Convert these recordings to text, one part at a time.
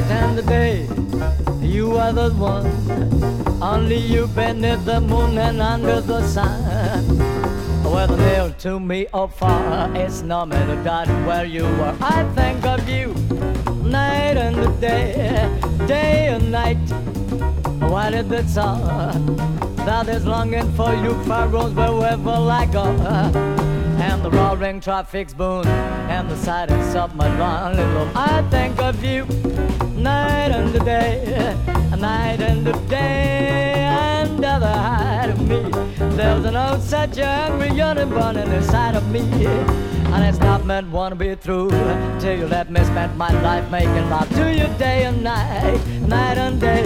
and the day, you are the one. Only you beneath the moon and under the sun. Whether near to me or far, it's no matter darling where you are. I think of you night and the day and night. What is the sun that is longing for you furrows wherever I go? And the roaring traffic's boom and the silence of my lonely love. I think of you night and the day, night and the day. And the height of me, there's an old such a hungry yearning burning inside of me. And it's not meant wanna be through till you let me spend my life making love to you day and night, night and day.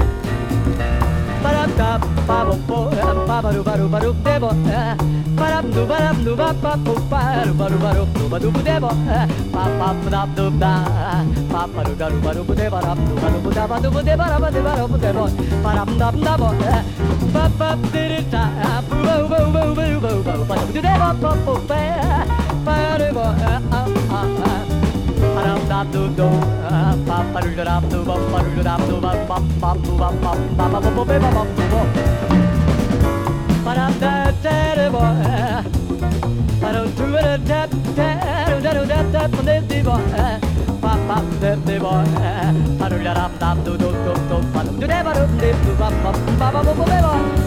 Ba